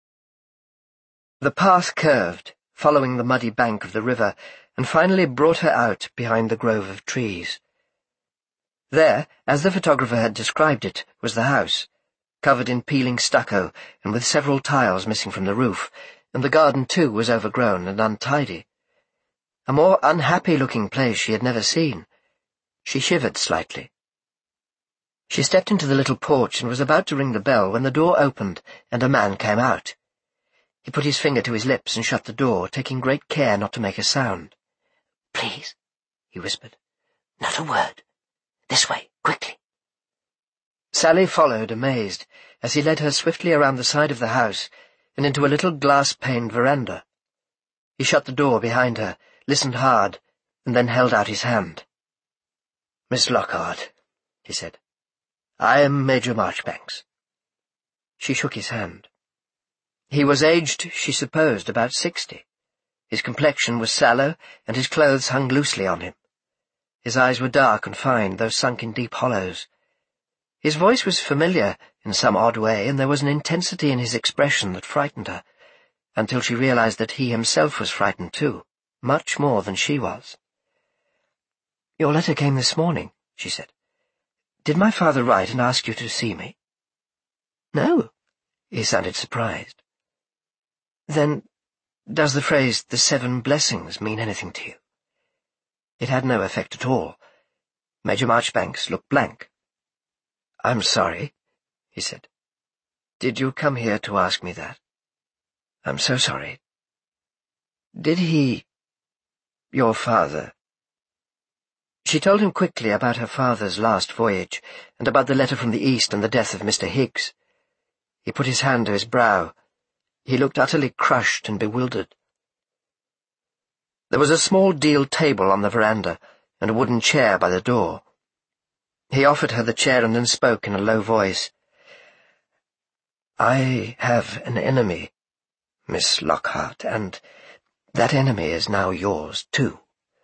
The path curved, following the muddy bank of the river, and finally brought her out behind the grove of trees. There, as the photographer had described it, was the house, covered in peeling stucco and with several tiles missing from the roof, and the garden, too, was overgrown and untidy. A more unhappy-looking place she had never seen. She shivered slightly. She stepped into the little porch and was about to ring the bell when the door opened and a man came out. He put his finger to his lips and shut the door, taking great care not to make a sound. "Please," he whispered. "Not a word. This way, quickly." Sally followed, amazed, as he led her swiftly around the side of the house and into a little glass-paned veranda. He shut the door behind her, listened hard, and then held out his hand. "Miss Lockhart," he said. "I am Major Marchbanks." She shook his hand. He was aged, she supposed, about 60. His complexion was sallow, and his clothes hung loosely on him. His eyes were dark and fine, though sunk in deep hollows. His voice was familiar in some odd way, and there was an intensity in his expression that frightened her, until she realized that he himself was frightened too, much more than she was. "Your letter came this morning," she said. "Did my father write and ask you to see me?" "No." He sounded surprised. "Then, does the phrase, 'the 7 blessings,' mean anything to you?" It had no effect at all. Major Marchbanks looked blank. "I'm sorry," he said. "Did you come here to ask me that? I'm so sorry. Did your father—" She told him quickly about her father's last voyage, and about the letter from the East and the death of Mr. Higgs. He put his hand to his brow. He looked utterly crushed and bewildered. There was a small deal table on the veranda, and a wooden chair by the door. He offered her the chair and then spoke in a low voice. "I have an enemy, Miss Lockhart, and that enemy is now yours, too.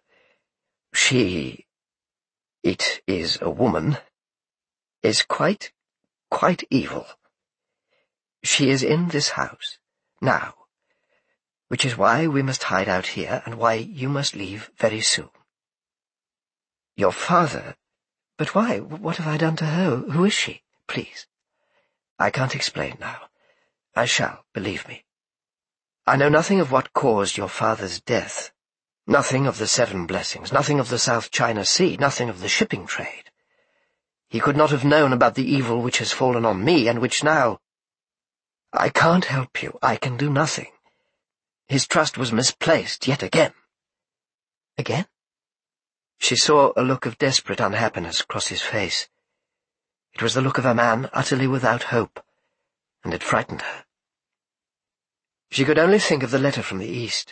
It is a woman, is quite evil. She is in this house, now, which is why we must hide out here and why you must leave very soon. Your father— But why? What have I done to her? Who is she, please? I can't explain now. I shall, believe me. I know nothing of what caused your father's death. Nothing of the 7 blessings, nothing of the South China Sea, nothing of the shipping trade. He could not have known about the evil which has fallen on me, and which now— I can't help you. I can do nothing. His trust was misplaced yet again." "Again?" She saw a look of desperate unhappiness cross his face. It was the look of a man utterly without hope, and it frightened her. She could only think of the letter from the East.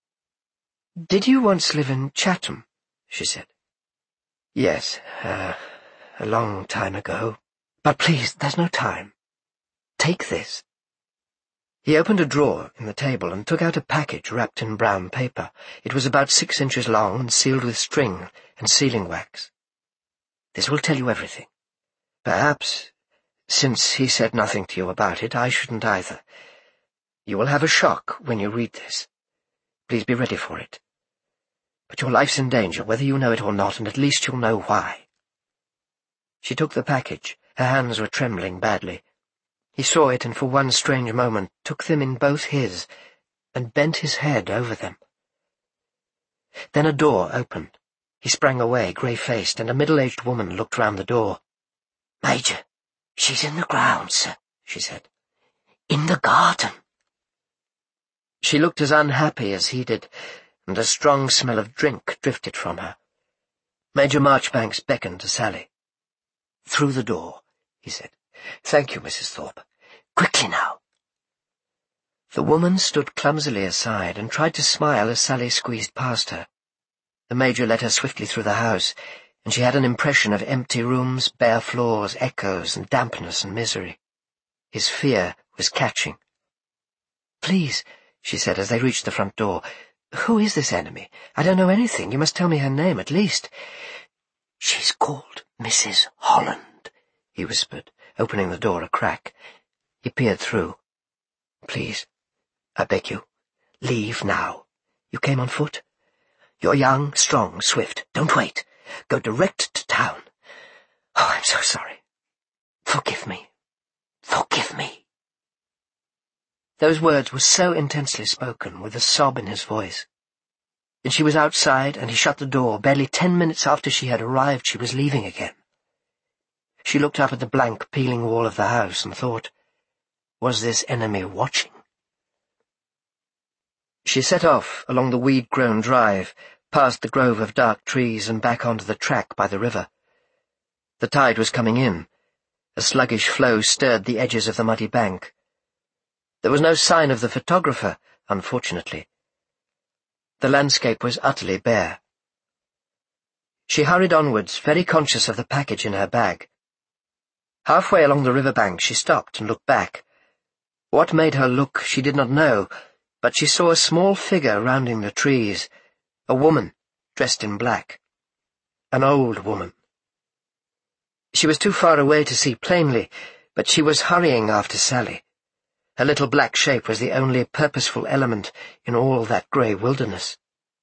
"Did you once live in Chatham?" she said. "Yes, a long time ago. But please, there's no time. Take this." He opened a drawer in the table and took out a package wrapped in brown paper. It was about 6 inches long and sealed with string and sealing wax. "This will tell you everything. Perhaps, since he said nothing to you about it, I shouldn't either. You will have a shock when you read this. Please be ready for it. But your life's in danger, whether you know it or not, and at least you'll know why." She took the package. Her hands were trembling badly. He saw it, and for one strange moment took them in both his, and bent his head over them. Then a door opened. He sprang away, grey-faced, and a middle-aged woman looked round the door. "Major, she's in the ground, sir," she said. "In the garden." She looked as unhappy as he did, and a strong smell of drink drifted from her. Major Marchbanks beckoned to Sally. "Through the door," he said. Thank you, Mrs. Thorpe. Quickly now. The woman stood clumsily aside and tried to smile as Sally squeezed past her. The Major led her swiftly through the house, and she had an impression of empty rooms, bare floors, echoes, and dampness and misery. His fear was catching. "Please," she said as they reached the front door, "who is this enemy? I don't know anything. You must tell me her name, at least." "She's called Mrs. Holland," he whispered, opening the door a crack. He peered through. "Please, I beg you, leave now. You came on foot? You're young, strong, swift. Don't wait. Go direct to town. Oh, I'm so sorry. Forgive me. Forgive me." Those words were so intensely spoken, with a sob in his voice. And she was outside, and he shut the door. Barely 10 minutes after she had arrived, she was leaving again. She looked up at the blank, peeling wall of the house and thought, was this enemy watching? She set off along the weed-grown drive, past the grove of dark trees and back onto the track by the river. The tide was coming in. A sluggish flow stirred the edges of the muddy bank. There was no sign of the photographer, unfortunately. The landscape was utterly bare. She hurried onwards, very conscious of the package in her bag. Halfway along the river bank she stopped and looked back. What made her look she did not know, but she saw a small figure rounding the trees, a woman dressed in black. An old woman. She was too far away to see plainly, but she was hurrying after Sally. Her little black shape was the only purposeful element in all that grey wilderness.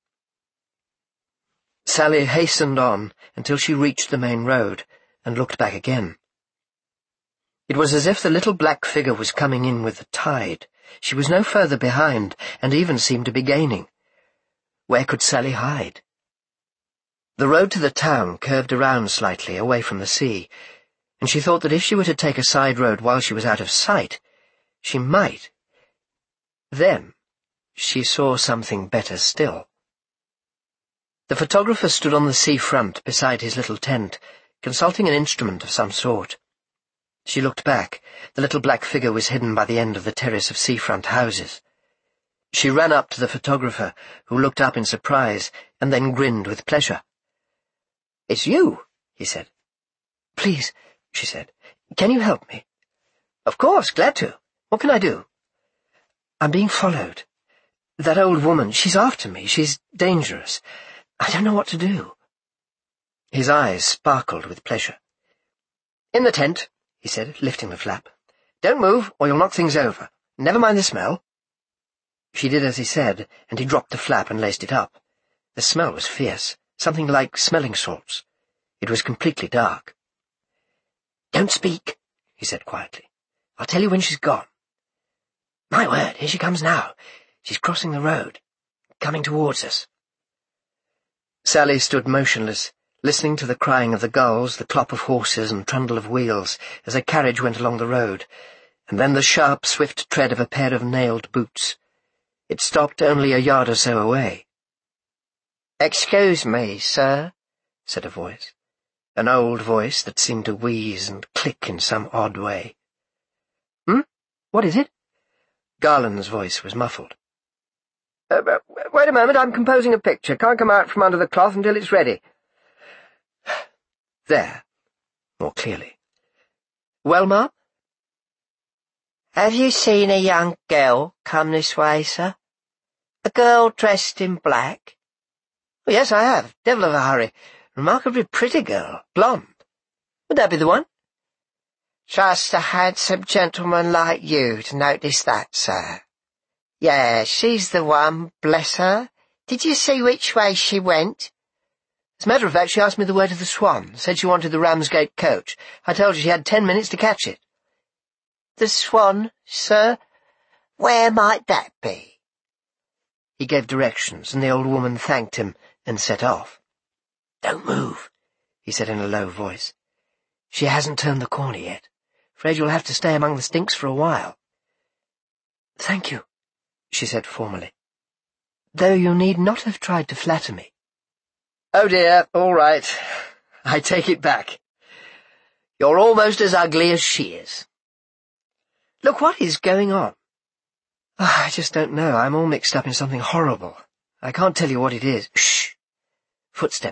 Sally hastened on until she reached the main road and looked back again. It was as if the little black figure was coming in with the tide. She was no further behind, and even seemed to be gaining. Where could Sally hide? The road to the town curved around slightly, away from the sea, and she thought that if she were to take a side road while she was out of sight, she might. Then she saw something better still. The photographer stood on the seafront beside his little tent, consulting an instrument of some sort. She looked back. The little black figure was hidden by the end of the terrace of seafront houses. She ran up to the photographer, who looked up in surprise and then grinned with pleasure. "It's you," he said. "Please," she said, "can you help me?" "Of course, glad to. What can I do?" "I'm being followed. That old woman, she's after me. She's dangerous. I don't know what to do." His eyes sparkled with pleasure. "In the tent," he said, lifting the flap. "Don't move, or you'll knock things over. Never mind the smell." She did as he said, and he dropped the flap and laced it up. The smell was fierce, something like smelling salts. It was completely dark. "Don't speak," he said quietly. "I'll tell you when she's gone. My word, here she comes now. She's crossing the road, coming towards us." Sally stood motionless, listening to the crying of the gulls, the clop of horses and trundle of wheels as a carriage went along the road, and then the sharp, swift tread of a pair of nailed boots. It stopped only a yard or so away. "Excuse me, sir," said a voice, an old voice that seemed to wheeze and click in some odd way. What is it?" Garland's voice was muffled. Wait a moment, I'm composing a picture. Can't come out from under the cloth until it's ready." There, more clearly. "Well, ma'am?" "Have you seen a young girl come this way, sir? A girl dressed in black?" "Oh, yes, I have. Devil of a hurry. Remarkably pretty girl. Blonde. Would that be the one?" "Just a handsome gentleman like you to notice that, sir. Yeah, she's the one, bless her. Did you see which way she went?" "As a matter of fact, she asked me the way to the Swan, said she wanted the Ramsgate coach. I told her she had 10 minutes to catch it." "The Swan, sir? Where might that be?" He gave directions, and the old woman thanked him and set off. "Don't move," he said in a low voice. "She hasn't turned the corner yet. Afraid you'll have to stay among the stinks for a while." "Thank you," she said formally, "though you need not have tried to flatter me." "Oh dear, all right. I take it back. You're almost as ugly as she is. Look, what is going on? Oh, I just don't know. I'm all mixed up in something horrible. I can't tell you what it is. Shh! Footsteps.